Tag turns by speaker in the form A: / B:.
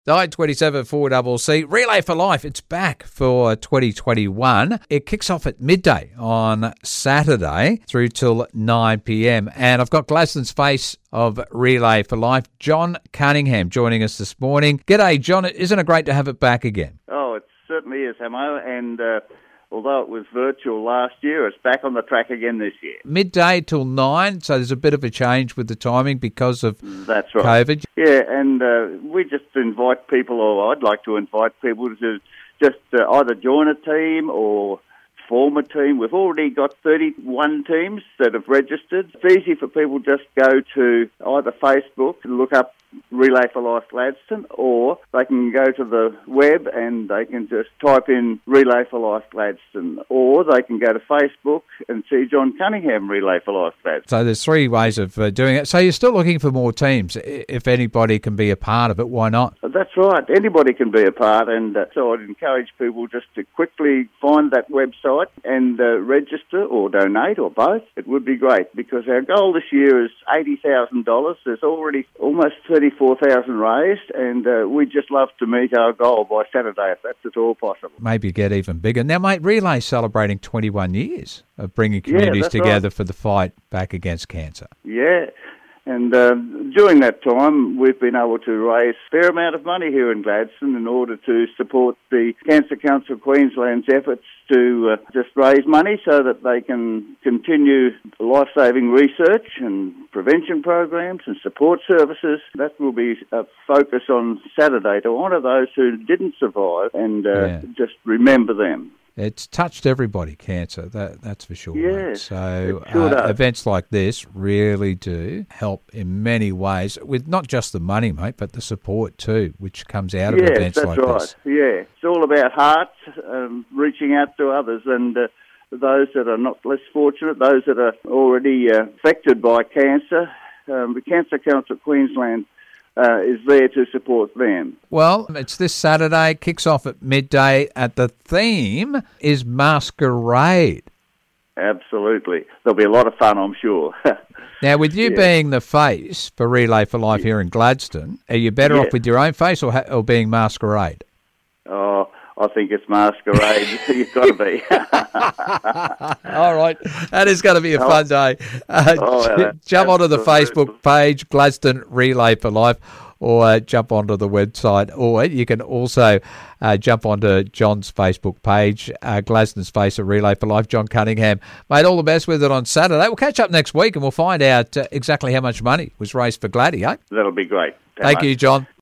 A: 927 4CC. Relay for Life, it's back for 2021. It kicks off at midday on Saturday through till 9pm. And I've got Gladstone's face of Relay for Life, John Cunningham, joining us this morning. G'day, John. Isn't it great to have it back again?
B: Oh, it certainly is, Hamo. And although it was virtual last year, it's back on the track again this year.
A: Midday till 9, so there's a bit of a change with the timing because of
B: That's right.
A: COVID.
B: Yeah, and we just invite people, or I'd like to invite people to just either join a team or form a team. We've already got 31 teams that have registered. It's easy for people just go to either Facebook and look up Relay for Life Gladstone, or they can go to the web and they can just type in Relay for Life Gladstone, or they can go to Facebook and see John Cunningham Relay for Life Gladstone.
A: So there's three ways of doing it. So you're still looking for more teams. If anybody can be a part of it, why not?
B: That's right. Anybody can be a part, and so I'd encourage people just to quickly find that website and register or donate or both. It would be great, because our goal this year is $80,000. There's already almost 34,000 raised, and we'd just love to meet our goal by Saturday, if that's at all possible.
A: Maybe get even bigger. Now, mate, Relay's celebrating 21 years of bringing communities together for the fight back against cancer.
B: Yeah. And during that time, we've been able to raise a fair amount of money here in Gladstone in order to support the Cancer Council of Queensland's efforts to just raise money so that they can continue life-saving research and prevention programs and support services. That will be a focus on Saturday to honour those who didn't survive and just remember them.
A: It's touched everybody, cancer, that's for sure.
B: Yeah,
A: so
B: sure
A: events like this really do help in many ways, with not just the money, mate, but the support too, which comes out of events like this.
B: Yeah, it's all about hearts, reaching out to others, and those that are not less fortunate, those that are already affected by cancer. The Cancer Council of Queensland is there to support them.
A: Well, it's this Saturday, kicks off at midday, and the theme is Masquerade.
B: Absolutely. There'll be a lot of fun, I'm sure.
A: Now, with you being the face for Relay for Life here in Gladstone, are you better off with your own face or being Masquerade?
B: Oh, I think it's Masquerade. You've got to be.
A: All right. That is going to be a fun day. Jump onto the Facebook page, Gladstone Relay for Life, or jump onto the website. Or you can also jump onto John's Facebook page, Gladstone's Face of Relay for Life, John Cunningham. Mate, all the best with it on Saturday. We'll catch up next week and we'll find out exactly how much money was raised for Gladdy, eh?
B: That'll be great.
A: Thank you, John.